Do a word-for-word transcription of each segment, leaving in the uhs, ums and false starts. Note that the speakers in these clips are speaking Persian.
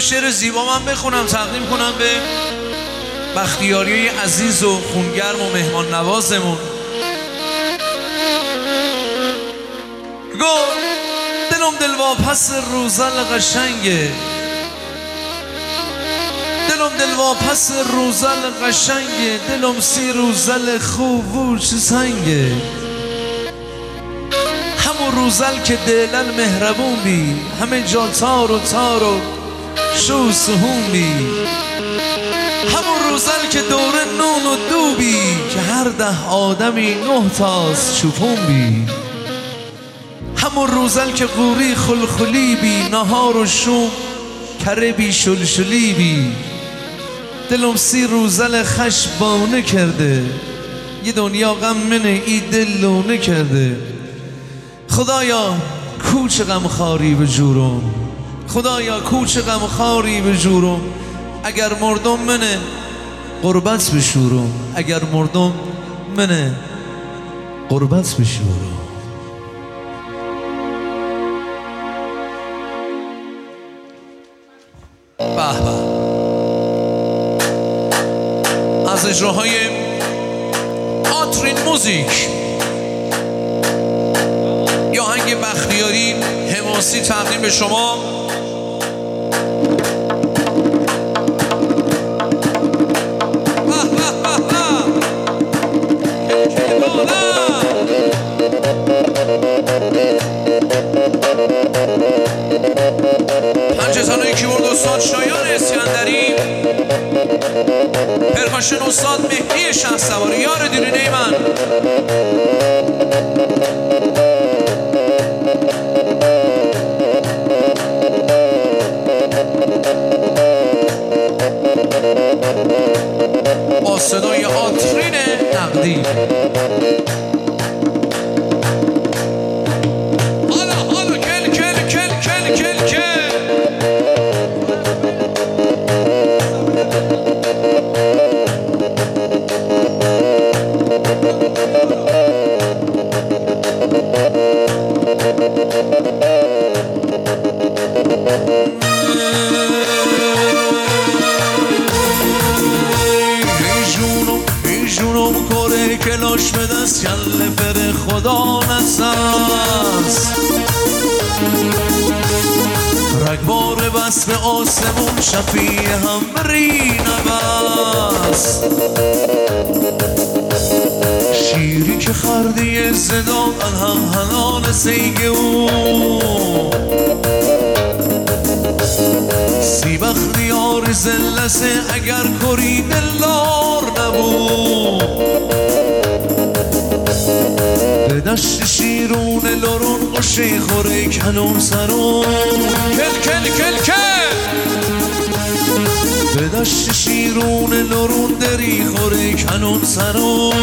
شعر زیبا من بخونم تقدیم کنم به بختیاری عزیز و خونگرم و مهمان نوازمون. گفت دلم دل واپس روزل قشنگه، دلم دل واپس روزل قشنگه، دلم سی روزل خوب و چه سنگه. همون روزل که دلل مهربون بی، همه جا تار و تار و شو سهون بی. همون روزل که دوره نون و دوبی، که هر ده آدمی نه تاست چوپون بی. همون روزل که قوری خلخلی بی، نهار و شوم کره بی شلشلی بی. دلم سی روزل خشبانه کرده، یه دنیا غم منه ای دل لونه کرده. خدایا کوچ غم خاری به جورم، خدایا کوچ غم خاری به جورم. اگر مردم منه قربت بشورم، اگر مردم منه قربت بشورم. به به از اجراهای آترین موزیک یا آهنگ بختیاری حماسی تقدیم به شما. پنجه‌زنای کیبورد استاد شایان اسکندری، پرکاشن استاد مهدی شهسواری، یار دیرینه من. با صدای آترین نقدی. کلاش به دست کل پر خدا نساز، رگبار بس به آسمون شفیه هم بری نبست. شیری که خردی زدا الهم حلال سیگه او، سی بختیار زلسه اگر کری دلدار نبود. به دشت شیرون لرون قشه خوره کنون سرون، کل کل کل کل. به دشت شیرون لرون دری خوره کنون سرون.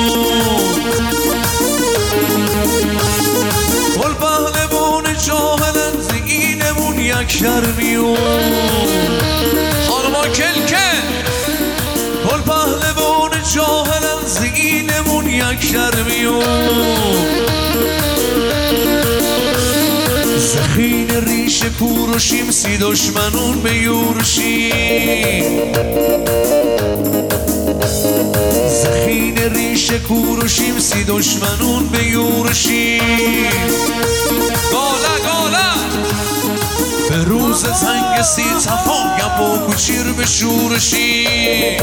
گل پهلوان جاهلن زینمون یک شرمیون. خانما کل کل. گل پهلوان جاهلن زینمون یک شرمیون. زخین ریش کوروشیم سی دشمنون به یورشیم. زخین ریش کوروشیم سی دشمنون به یورشیم. گاله گاله به روز زنگ سی تفایم با کوچیر به شورشیم.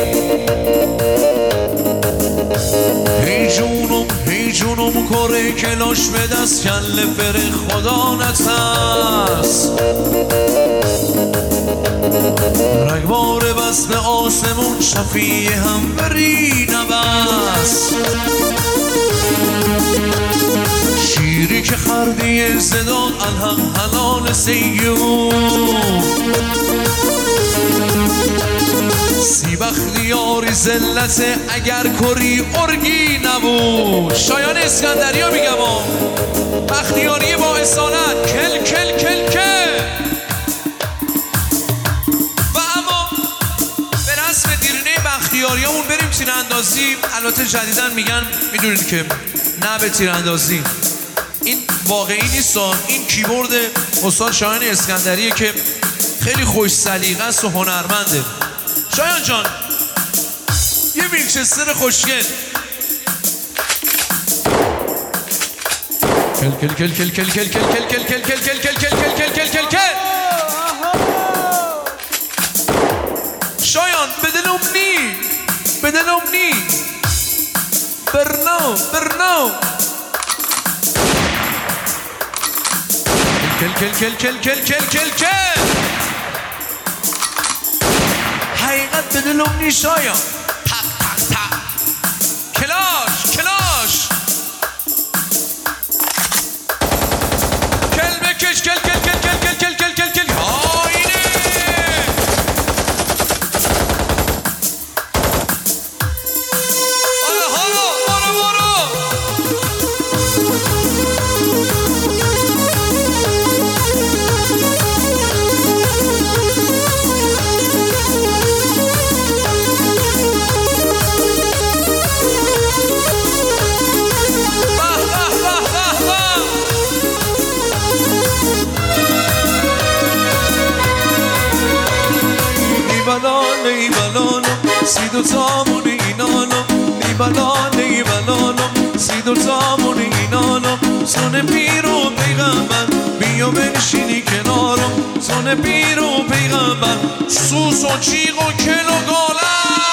هی جونم هی جونم کره کلاش به دست کل پر خدا نترس. رگبار بس به آسمون شفیه هم بری نبست. شیری که خردی زدان الهم حلال سیگون، سی بختیاری زلته اگر کری ارگی نبود. شایان اسکندری ها میگم ها، بختیاری با اصالت کل کل کل کل. و اما به رسم دیرینه بختیاری همون بریم تیراندازی. البته جدیدن میگن میدونید که نه به تیراندازی، این واقعی نیست. این کیبورد استاد شایان اسکندریه که خیلی خوش سلیقه است و هنرمنده. شایان جان یه وینچستر خوشگل. کل کل کل کل کل کل کل کل کل کل کل کل کل کل کل کل کل کل. شایان بدنم نی بدنم نی برنو برنو کل کل کل کل کل کل کل کل. حقیقت بدنم نی شایان. تق تق تق کلاش کلاش کل بکش کل کل کل کل کل کل کل کل کل. آینه آره هارو برو برو. ای بلالم سی دو تامون اینالم ای بلال ای بلالم سی دو تامون اینالم سن پیر و پیغمبر بیا بنشینی کنارم سن پیر و پیغمبر سوس و چیغ و کل و گالم.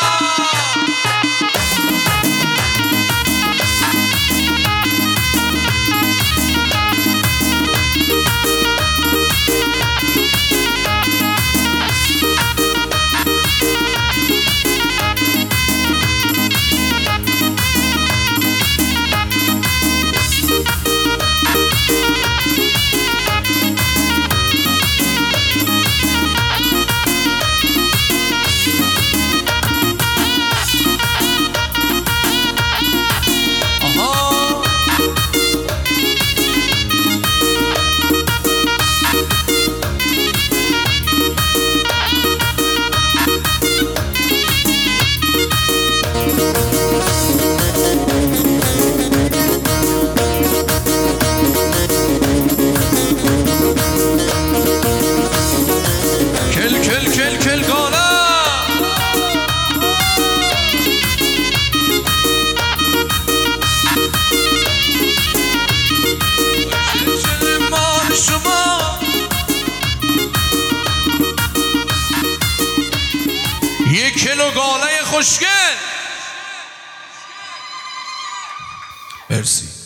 یک کیلو گاله خوشگل. مرسی.